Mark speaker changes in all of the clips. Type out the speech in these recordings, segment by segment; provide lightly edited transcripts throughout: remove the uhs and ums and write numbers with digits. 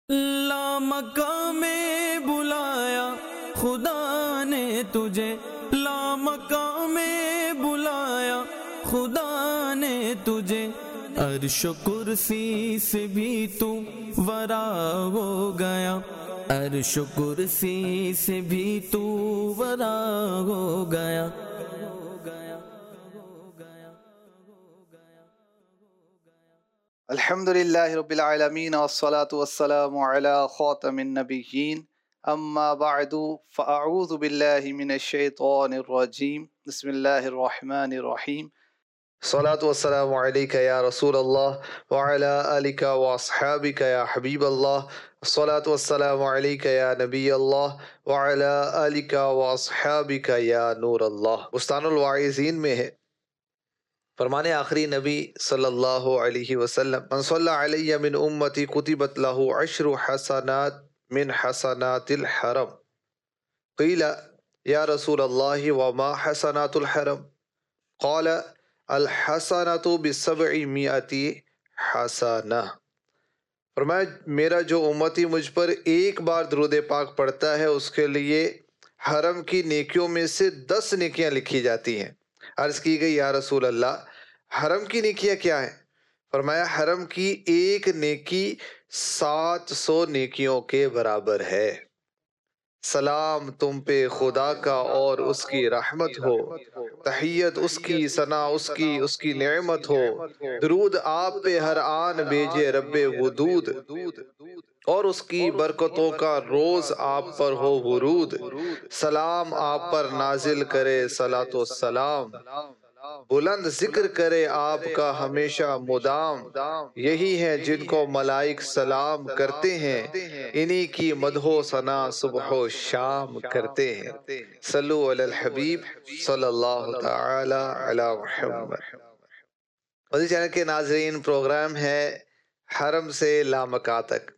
Speaker 1: لامقام میں بلایا خدا نے تجھے، لامقام میں بلایا خدا نے تجھے، عرش و کرسی سے بھی تو ورا ہو گیا، عرش و کرسی سے بھی تو ورا ہو گیا۔
Speaker 2: الحمدللہ رب العالمین والصلاة والسلام علی خاتم النبیین، اما بعد فاعوذ باللہ من الشیطان الرجیم، بسم اللہ الرحمن الرحیم۔ الصلاة والسلام علیک یا رسول اللہ وعلی آلک واصحابک یا حبیب اللہ، الصلاة والسلام علیک یا نبی اللہ وعلی آلک واصحابک یا نور اللہ۔ بستان الواعظین میں ہے فرمان آخری نبی صلی اللہ علیہ وسلم، من صلی علی من امتی کتبت لہ عشر حسنات من حسنات الحرم۔ قیل یا رسول اللہ وما حسنات الحرم؟ قال الحسنۃ ب700 حسنہ۔ فرمایا میرا جو امتی مجھ پر ایک بار درود پاک پڑھتا ہے اس کے لیے حرم کی نیکیوں میں سے 10 نیکیاں لکھی جاتی ہیں۔ عرض کی گئی یا رسول اللہ حرم کی نیکیاں کیا ہیں؟ فرمایا حرم کی ایک نیکی 700 نیکیوں کے برابر ہے۔ سلام تم پہ خدا کا اور اس کی رحمت ہو، تحیت اس کی، ثنا اس کی نعمت ہو، درود آپ پہ ہر آن بھیجے رب ودود، اور اس کی برکتوں کا روز آپ پر ہو ورود، سلام آپ پر نازل کرے صلاۃ و سلام، بلند ذکر کرے آپ کا ہمیشہ مدام، یہی ہیں جن کو ملائک سلام کرتے ہیں، انہی کی مدح و ثنا صبح و شام کرتے ہیں۔ صلو علی الحبیب صلی اللہ تعالی علی محمد۔ مدنی چینل کے ناظرین، پروگرام ہے حرم سے لامکہ تک۔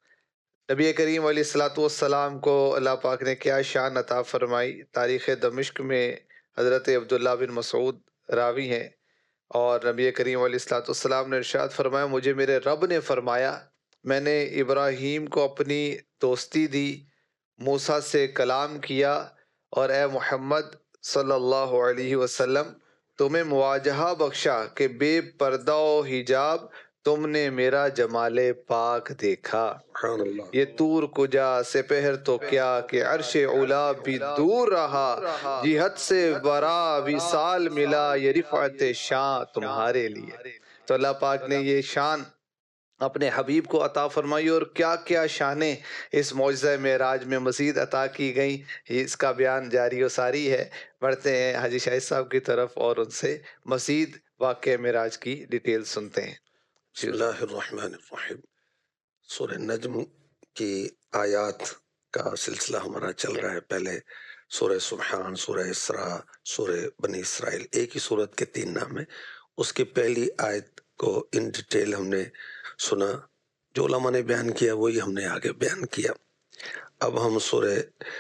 Speaker 2: نبی کریم علیہ الصلوۃ والسلام کو اللہ پاک نے کیا شان عطا فرمائی۔ تاریخ دمشق میں حضرت عبداللہ بن مسعود راوی ہیں، اور نبی کریم علیہ الصلوۃ والسلام نے ارشاد فرمایا مجھے میرے رب نے فرمایا میں نے ابراہیم کو اپنی دوستی دی، موسیٰ سے کلام کیا، اور اے محمد صلی اللہ علیہ وسلم تمہیں مواجہہ بخشا کہ بے پردہ و حجاب تم نے میرا جمال پاک دیکھا۔ یہ طور کجا سپہر تو کیا کہ عرش اولا بھی دور رہا، جہت سے برا وصال ملا، یہ رفعت شان تمہارے لیے۔ تو اللہ پاک نے یہ شان اپنے حبیب کو عطا فرمائی، اور کیا کیا شانیں اس معجزہ معراج میں مزید عطا کی گئیں، اس کا بیان جاری و ساری ہے۔ بڑھتے ہیں حاجی شاہد صاحب کی طرف اور ان سے مزید واقعہ معراج کی ڈیٹیل سنتے ہیں۔
Speaker 3: بسم اللہ الرحمن الرحیم۔ سورہ نجم کی آیات کا سلسلہ ہمارا چل رہا ہے۔ پہلے سورہ سبحان، سورہ اسراء، سورہ بنی اسرائیل، ایک ہی سورت کے 3 نام ہیں۔ اس کی پہلی آیت کو ان ڈیٹیل ہم نے سنا، جو علماء نے بیان کیا وہی ہم نے آگے بیان کیا۔ اب ہم سورہ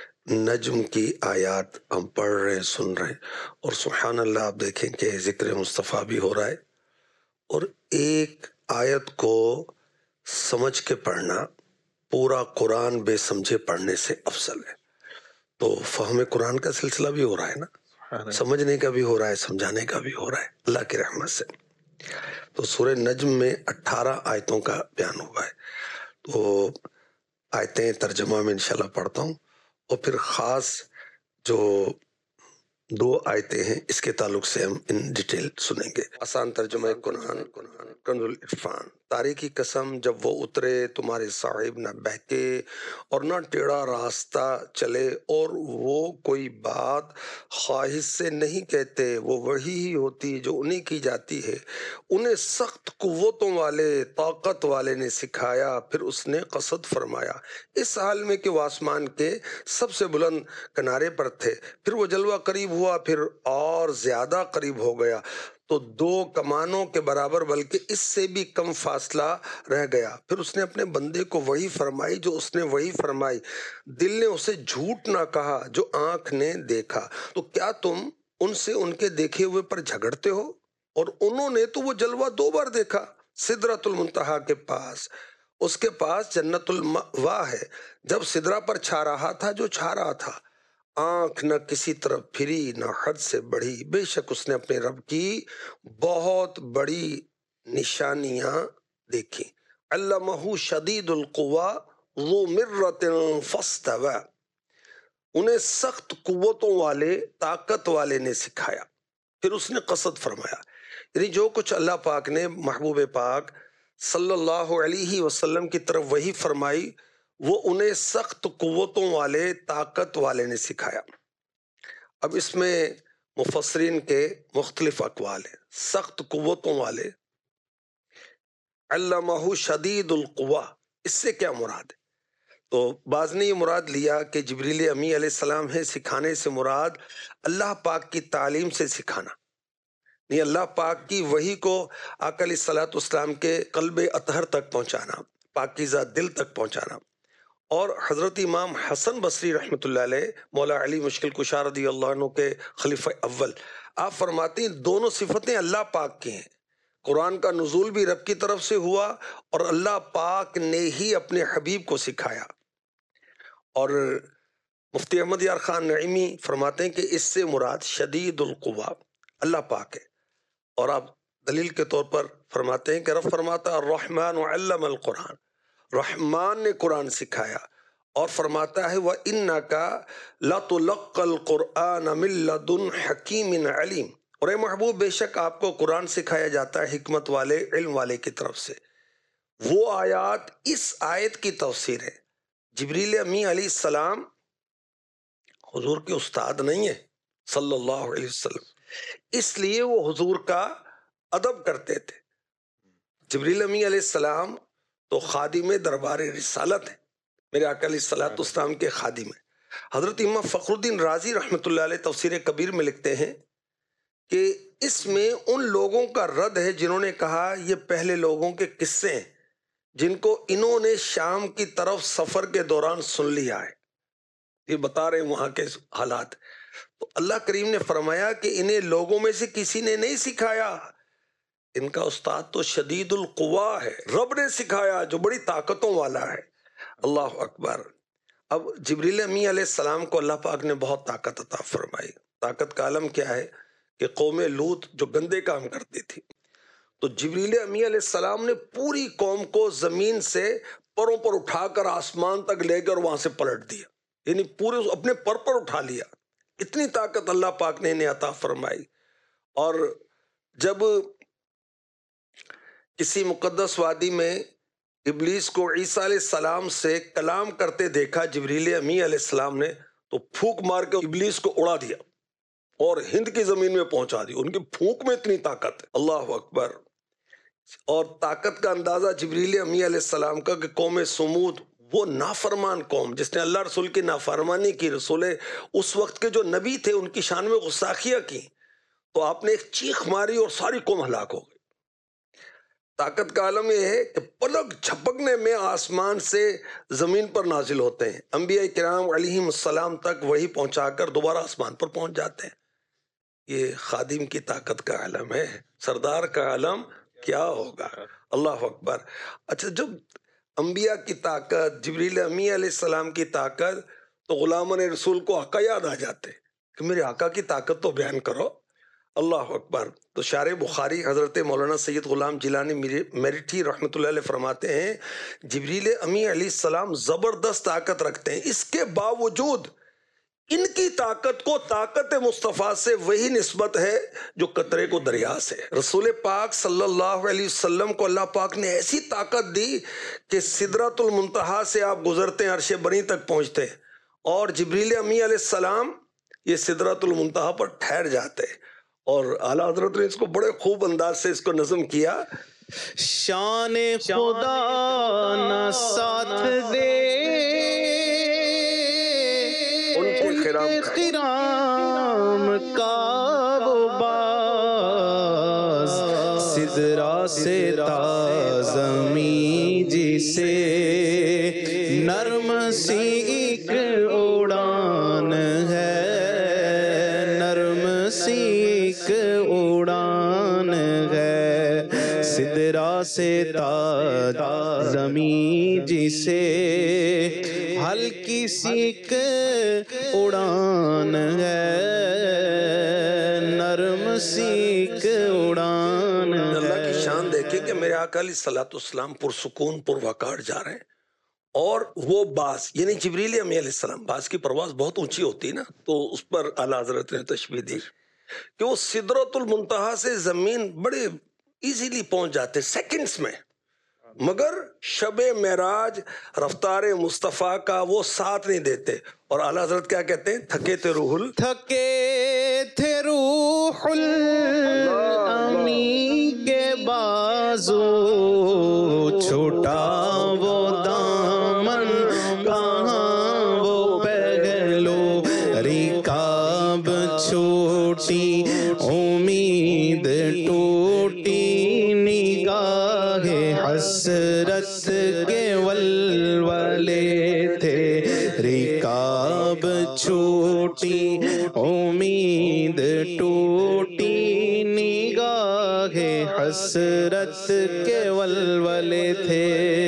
Speaker 3: نجم کی آیات ہم پڑھ رہے ہیں، سن رہے ہیں، اور سبحان اللہ آپ دیکھیں کہ ذکر مصطفیٰ بھی ہو رہا ہے، اور ایک آیت کو سمجھ کے پڑھنا پورا قرآن بے سمجھے پڑھنے سے افضل ہے۔ تو فہم قرآن کا سلسلہ بھی ہو رہا ہے نا، سمجھنے کا بھی ہو رہا ہے، سمجھانے کا بھی ہو رہا ہے اللہ کی رحمت سے۔ تو سورہ نجم میں 18 آیتوں کا بیان ہوا ہے۔ تو آیتیں ترجمہ میں انشاءاللہ پڑھتا ہوں، اور پھر خاص جو 2 آیتیں ہیں اس کے تعلق سے ہم ان ڈیٹیل سنیں گے۔ آسان ترجمہ قرآن، کنز العرفان۔ تاریخ کی قسم جب وہ اترے تمہارے صاحب نہ بہکے اور نہ ٹیڑھا راستہ چلے، اور وہ کوئی بات خواہش سے نہیں کہتے، وہ وحی ہی ہوتی جو انہیں کی جاتی ہے۔ انہیں سخت قوتوں والے، طاقت والے نے سکھایا، پھر اس نے قصد فرمایا، اس حال میں کہ وہ آسمان کے سب سے بلند کنارے پر تھے۔ پھر وہ جلوہ قریب ہوا، پھر اور زیادہ قریب ہو گیا، تو 2 کمانوں کے برابر بلکہ اس سے بھی کم فاصلہ رہ گیا۔ پھر اس نے اپنے بندے کو وحی فرمائی جو اس نے وحی فرمائی، دل نے اسے جھوٹ نہ کہا جو آنکھ نے دیکھا۔ تو کیا تم ان سے ان کے دیکھے ہوئے پر جھگڑتے ہو؟ اور انہوں نے تو وہ جلوہ 2 بار دیکھا، سدرۃ المنتہا کے پاس، اس کے پاس جنت المأوا ہے۔ جب سدرا پر چھا رہا تھا جو چھا رہا تھا، آنکھ نہ کسی طرف پھری نہ حد سے بڑھی، بے شک اس نے اپنے رب کی بہت بڑی نشانیاں دیکھی۔ علمہ شدید القویٰ ذو مرۃ فاستویٰ، انہیں سخت قوتوں والے، طاقت والے نے سکھایا۔ پھر اس نے قصد فرمایا، یعنی جو کچھ اللہ پاک نے محبوب پاک صلی اللہ علیہ وسلم کی طرف وحی فرمائی وہ انہیں سخت قوتوں والے، طاقت والے نے سکھایا۔ اب اس میں مفسرین کے مختلف اقوال ہیں۔ سخت قوتوں والے، علمہ شدید القویٰ، اس سے کیا مراد ہے؟ تو بعض نے یہ مراد لیا کہ جبریل امی علیہ السلام ہے، سکھانے سے مراد اللہ پاک کی تعلیم سے سکھانا، نہیں اللہ پاک کی وحی کو آقا علیہ الصلوۃ والسلام کے قلب اطہر تک پہنچانا، پاکیزہ دل تک پہنچانا۔ اور حضرت امام حسن بصری رحمۃ اللہ علیہ، مولا علی مشکل کشا رضی اللہ عنہ کے خلیفہ اول، آپ فرماتے ہیں دونوں صفتیں اللہ پاک کی ہیں۔ قرآن کا نزول بھی رب کی طرف سے ہوا اور اللہ پاک نے ہی اپنے حبیب کو سکھایا۔ اور مفتی احمد یار خان نعیمی فرماتے ہیں کہ اس سے مراد شدید القویٰ اللہ پاک ہے۔ اور آپ دلیل کے طور پر فرماتے ہیں کہ رب فرماتا الرحمن علم القرآن، رحمان نے قرآن سکھایا، اور فرماتا ہے وَإِنَّكَ لَتُلَقَّ الْقُرْآنَ مِن لَّدُنْ حَكِيمٍ عَلِيمٍ، اور اے محبوب بے شک آپ کو قرآن سکھایا جاتا ہے حکمت والے، علم والے کی طرف سے۔ وہ آیات اس آیت کی تفسیر ہے۔ جبریل امی علیہ السلام حضور کے استاد نہیں ہیں صلی اللہ علیہ وسلم، اس لیے وہ حضور کا ادب کرتے تھے۔ جبریل امی علیہ السلام تو خادم دربار رسالت ہے، میرے آقا علیہ الصلوۃ والسلام کے خادم ہیں۔ حضرت امام فخر الدین رازی رحمۃ اللہ علیہ تفسیر کبیر میں لکھتے ہیں کہ اس میں ان لوگوں کا رد ہے جنہوں نے کہا یہ پہلے لوگوں کے قصے ہیں جن کو انہوں نے شام کی طرف سفر کے دوران سن لیا ہے، یہ بتا رہے ہیں وہاں کے حالات۔ تو اللہ کریم نے فرمایا کہ انہیں لوگوں میں سے کسی نے نہیں سکھایا، ان کا استاد تو شدید القوا ہے، رب نے سکھایا جو بڑی طاقتوں والا ہے۔ اللہ اکبر۔ اب جبریل امی علیہ السلام کو اللہ پاک نے بہت طاقت عطا فرمائی۔ طاقت کا عالم کیا ہے کہ قوم لوط جو گندے کام کرتی تھی، تو جبریل امی علیہ السلام نے پوری قوم کو زمین سے پروں پر اٹھا کر آسمان تک لے کر وہاں سے پلٹ دیا، یعنی پورے اپنے پر اٹھا لیا۔ اتنی طاقت اللہ پاک نے انہیں عطا فرمائی۔ اور جب کسی مقدس وادی میں ابلیس کو عیسیٰ علیہ السلام سے کلام کرتے دیکھا جبریل امی علیہ السلام نے، تو پھونک مار کے ابلیس کو اڑا دیا اور ہند کی زمین میں پہنچا دی۔ ان کی پھونک میں اتنی طاقت ہے، اللہ اکبر۔ اور طاقت کا اندازہ جبریل امی علیہ السلام کا کہ قوم سمود، وہ نافرمان قوم جس نے اللہ رسول کی نافرمانی کی، رسول اس وقت کے جو نبی تھے ان کی شان میں غستاخیاں کی، تو آپ نے ایک چیخ ماری اور ساری قوم ہلاک ہو گئی۔ طاقت کا عالم یہ ہے کہ پلک جھپکنے میں آسمان سے زمین پر نازل ہوتے ہیں، انبیاء کرام علیہم السلام تک وہی پہنچا کر دوبارہ آسمان پر پہنچ جاتے ہیں۔ یہ خادم کی طاقت کا عالم ہے، سردار کا عالم کیا ہوگا، اللہ اکبر۔ اچھا، جب انبیاء کی طاقت، جبریل امی علیہ السلام کی طاقت، تو غلامان رسول کو آقا یاد آ جاتے کہ میرے آقا کی طاقت تو بیان کرو، اللہ اکبر۔ تو شارح بخاری حضرت مولانا سید غلام جیلانی میرٹھی رحمۃ اللہ علیہ فرماتے ہیں جبریل امی علیہ السلام زبردست طاقت رکھتے ہیں، اس کے باوجود ان کی طاقت کو طاقت مصطفیٰ سے وہی نسبت ہے جو قطرے کو دریا سے۔ رسول پاک صلی اللہ علیہ وسلم کو اللہ پاک نے ایسی طاقت دی کہ سدرۃ المنتہا سے آپ گزرتے ہیں عرش بری تک پہنچتے ہیں، اور جبریل امی علیہ السلام یہ سدرۃ المنتہا پر ٹھہر جاتے ہیں۔ اور اعلیٰ حضرت نے اس کو بڑے خوب انداز سے اس کو نظم کیا،
Speaker 1: شان خدا نہ ساتھ دے
Speaker 3: ان کے
Speaker 1: خرام کا وہ باز، سدرا سے تا زمین جسے نرم سی ایک اڑان ہے، نرم سی ایک اڑان ہے، سدرا سے تا امی جسے ہلکی سیک اڑان ہے، نرم سیک اڑان ہے۔
Speaker 3: اللہ کی شان دیکھیں کہ میرے آقا علیہ الصلوۃ والسلام پرسکون پروقار جا رہے ہیں، اور وہ باز یعنی جبریل امی علیہ السلام، باز کی پرواز بہت اونچی ہوتی ہے نا، تو اس پر اعلیٰ حضرت نے تشبیہ دی کہ وہ سدرۃ المنتہا سے زمین بڑے ایزیلی پہنچ جاتے سیکنڈز میں، مگر شب معراج رفتار مصطفیٰ کا وہ ساتھ نہیں دیتے، اور اعلیٰ حضرت کیا کہتے ہیں؟ تھکے تھے روح
Speaker 1: الامی کے بازو، چھوٹا وہ دامن کہاں وہ پہلو، رکاب چھوٹی امید ٹوٹی، نگاہ حسرت کے ولولے تھے، رکاب چھوٹی امید ٹوٹی، نگاہ حسرت کے ولولے تھے،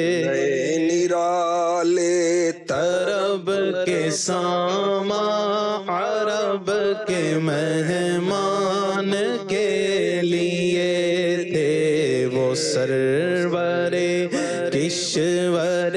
Speaker 3: نرالے
Speaker 1: طرب کے ساما عرب کے مہمان کے لیے تھے، وہ سرور کشور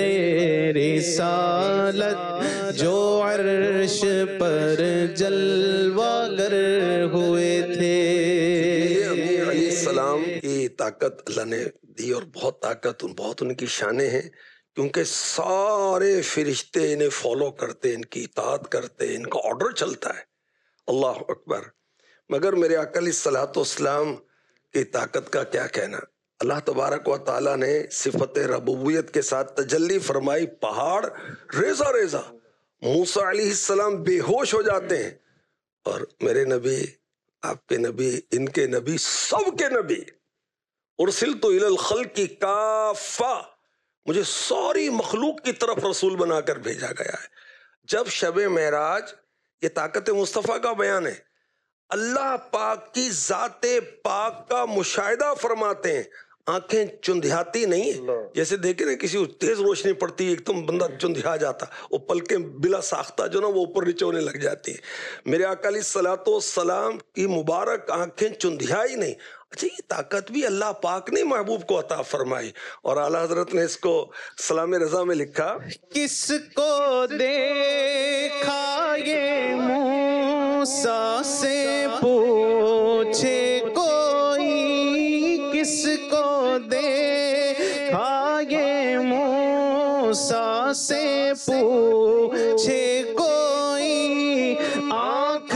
Speaker 1: رسالت جو عرش پر جلوہ گر ہوئے تھے۔
Speaker 3: امی علیہ السلام کی طاقت اللہ نے دی، اور بہت طاقت، بہت ان کی شانیں ہیں، کیونکہ سارے فرشتے انہیں فالو کرتے، ان کی اطاعت کرتے، ان کا آرڈر چلتا ہے۔ اللہ اکبر۔ مگر میرے آقا علیہ الصلوۃ والسلام کی طاقت کا کیا کہنا؟ اللہ تبارک و تعالیٰ نے صفت ربوبیت کے ساتھ تجلی فرمائی، پہاڑ ریزہ ریزہ، موسیٰ علیہ السلام بے ہوش ہو جاتے ہیں، اور میرے نبی، آپ کے نبی، ان کے نبی، سب کے نبی، ارسلت الی الخلق کافہ، مجھے ساری مخلوق کی طرف رسول بنا کر بھیجا گیا ہے۔ جب شب معراج، یہ طاقت مصطفیٰ کا بیان ہے، اللہ پاک کی ذات پاک کا مشاہدہ فرماتے ہیں، آنکھیں چندھیاتی نہیں ہیں، جیسے دیکھیں نا کسی تیز روشنی پڑتی ہے ایک دم بندہ چندھیا جاتا، وہ پلکیں بلا ساختہ جو نا وہ اوپر نیچے ہونے لگ جاتی ہیں، میرے آقا علیہ الصلوۃ والسلام کی مبارک آنکھیں چندھیائی نہیں۔ اچھا، یہ طاقت بھی اللہ پاک نے محبوب کو عطا فرمائی، اور اعلیٰ حضرت نے اس کو سلام رضا میں لکھا،
Speaker 1: کس کو دیکھا یہ موسیٰ سے پوچھے کوئی، کس کو دیکھا یہ موسیٰ سے پوچھے کوئی، آنکھ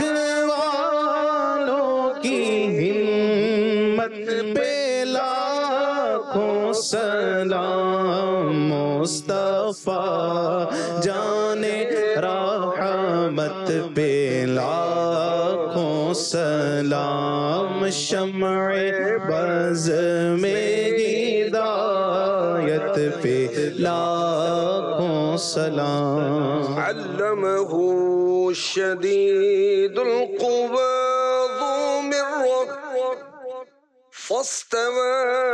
Speaker 1: والوں کی ہمت پہ لاکھوں سلام، مصطفیٰ جانے رحمت پہ لاکھوں سلام، شمع بز میں ہدایت پہ لاکھوں سلام۔
Speaker 3: علمہ شدید القوى ذو مرة فاستوى،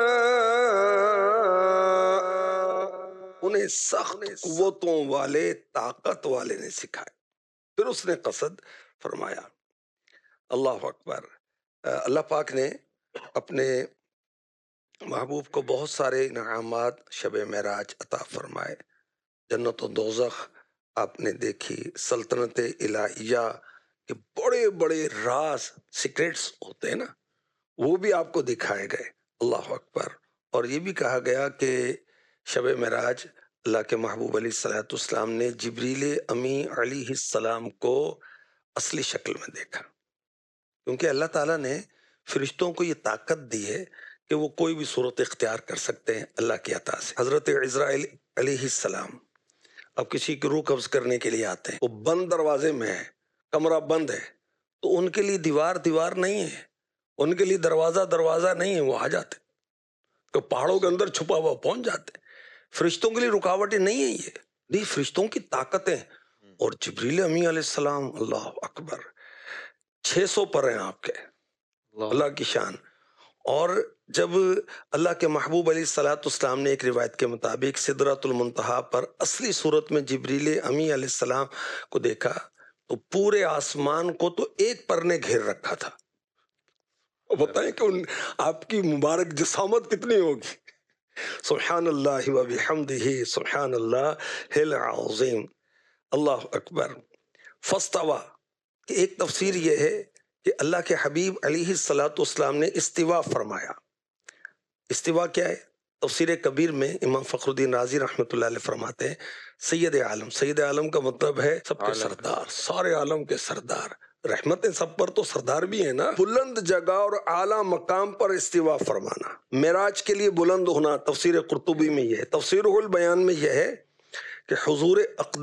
Speaker 3: انہیں سخت قوتوں والے، طاقت والے نے سکھائے، پھر اس نے قصد فرمایا۔ اللہ اکبر۔ اللہ پاک نے اپنے محبوب کو بہت سارے انعامات شب معراج عطا فرمائے، جنت و دوزخ آپ نے دیکھی، سلطنت الہیہ کے بڑے بڑے راز، سیکریٹس ہوتے ہیں نا، وہ بھی آپ کو دکھائے گئے۔ اللہ اکبر۔ اور یہ بھی کہا گیا کہ شب معراج اللہ کے محبوب علیہ الصلوۃ والسلام نے جبریل امی علیہ السلام کو اصلی شکل میں دیکھا، کیونکہ اللہ تعالیٰ نے فرشتوں کو یہ طاقت دی ہے کہ وہ کوئی بھی صورت اختیار کر سکتے ہیں اللہ کی عطا سے۔ حضرت عزرائیل علیہ السلام اب کسی کی روح قبض کرنے کے لیے آتے ہیں، وہ بند دروازے میں ہے، کمرہ بند ہے، تو ان کے لیے دیوار نہیں ہے، ان کے لیے دروازہ نہیں ہے، وہ آ جاتے، تو پہاڑوں کے اندر چھپا ہوا پہنچ جاتے۔ فرشتوں کے لیے رکاوٹیں نہیں ہیں، یہ فرشتوں کی طاقتیں۔ اور جبریل امی علیہ السلام، اللہ اکبر، 600 پر ہیں آپ کے، اللہ کی شان۔ اور جب اللہ کے محبوب علیہ الصلوۃ والسلام نے ایک روایت کے مطابق سدرۃ المنتہا پر اصلی صورت میں جبریل امی علیہ السلام کو دیکھا تو پورے آسمان کو تو ایک پر نے گھیر رکھا تھا. بتائیں کہ آپ کی مبارک جسامت کتنی ہوگی. سبحان اللہ و بحمدہ سبحان اللہ العظیم. اللہ اکبر. فاستوى کہ ایک تفسیر یہ ہے کہ اللہ کے حبیب علیہ الصلوۃ والسلام نے استوا فرمایا. استوا کیا ہے؟ تفسیر کبیر میں امام فخر الدین رازی رحمۃ اللہ علیہ فرماتے ہیں سید عالم. سید عالم کا مطلب ہے سب کے سردار، سارے عالم کے سردار. رحمتیں سب پر تو سردار بھی ہیں نا. بلند جگہ اور اعلیٰ مقام پر استوا فرمانا، معراج کے لیے بلند ہونا. تفسیر قرطبی میں یہ ہے. تفسیر البیان میں یہ ہے کہ حضور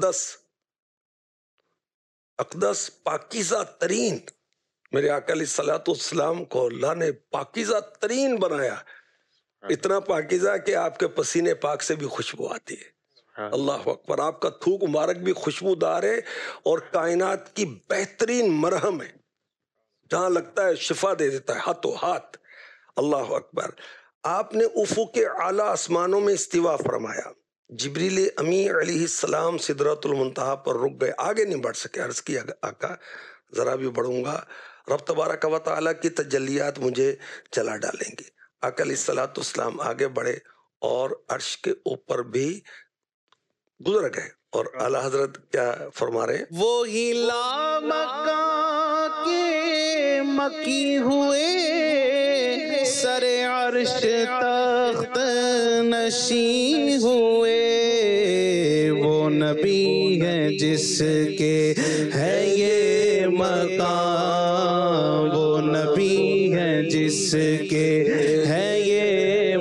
Speaker 3: اقدس پاکیزہ ترین، میرے آقا علیہ الصلوۃ والسلام کو اللہ نے پاکیزہ ترین بنایا. اتنا پاکیزہ کہ آپ کے پسینے پاک سے بھی خوشبو آتی ہے. اللہ اکبر. آپ کا تھوک مبارک بھی خوشبودار ہے اور کائنات کی بہترین مرہم ہے، جہاں لگتا ہے شفا دے دیتا ہے ہاتھوں ہاتھ. اللہ اکبر. آپ نے افق اعلیٰ آسمانوں میں استوا فرمایا. جبریل امی علیہ السلام سدرۃ المنتہا پر رک گئے، آگے نہیں بڑھ سکے. عرض کیا آقا ذرا بھی بڑھوں گا رب تبارک و تعالیٰ کی تجلیات مجھے جلا ڈالیں گے. آقا علیہ الصلوۃ والسلام آگے بڑھے اور عرش کے اوپر بھی گزر گئے. اور اعلیٰ حضرت کیا فرما رہے ہیں؟
Speaker 1: وہی لامکاں کے مکی ہوئے، سر عرش تخت نشین ہوئے. وہ نبی ہے جس کے ہے یہ مقام، وہ نبی ہے جس کے ہے یہ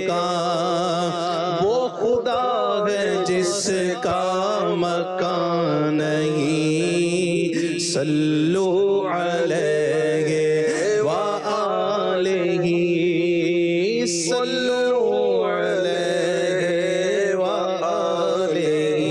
Speaker 1: مقام. وہ خدا ہے جس کا مکان نہیں. صلو علیہ وآلہ، صلو علیہ وآلہ.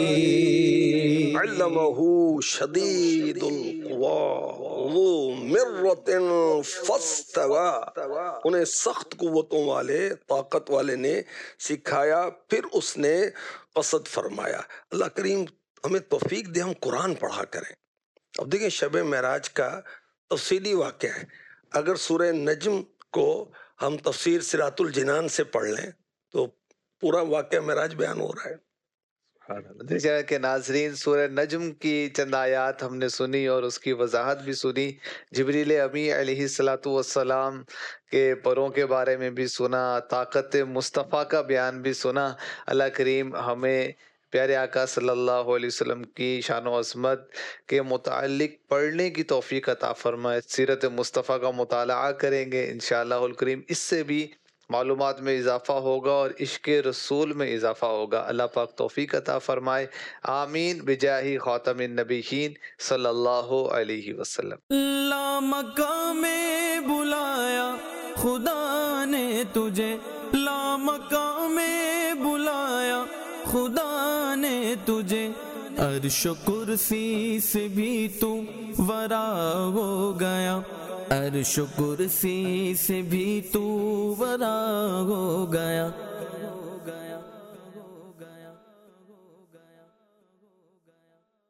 Speaker 3: علمہ شدید القویٰ ذو مرۃ فاستویٰ. انہیں سخت قوتوں والے، طاقت والے نے سکھایا، پھر اس نے قصد فرمایا. اللہ کریم ہمیں توفیق دے ہم قرآن پڑھا کریں. اب دیکھیں شب معراج کا تفصیلی واقعہ ہے. اگر سورہ نجم کو ہم تفسیر صراط الجنان سے پڑھ لیں تو پورا واقعہ معراج بیان ہو رہا ہے.
Speaker 2: جیسا کہ ناظرین سورہ نجم کی چند آیات ہم نے سنی اور اس کی وضاحت بھی سنی. جبریل امی علیہ الصلوۃ والسلام کے پروں کے بارے میں بھی سنا، طاقت مصطفیٰ کا بیان بھی سنا. اللہ کریم ہمیں پیارے آقا صلی اللہ علیہ وسلم کی شان و عظمت کے متعلق پڑھنے کی توفیق عطا فرمائے. سیرت مصطفیٰ کا مطالعہ کریں گے انشاءاللہ الکریم، اس سے بھی معلومات میں اضافہ ہوگا اور عشق رسول میں اضافہ ہوگا. اللہ پاک توفیق عطا فرمائے. آمین بجاہ خاتم النبیین صلی اللہ علیہ وسلم.
Speaker 4: لامکاں میں بلایا خدا نے تجھے، لامکاں میں بلایا خدا نے تجھے. عرش و کرسی سے بھی تو ورا ہو گیا، عرش و کرسی سے بھی تو ورا ہو گیا.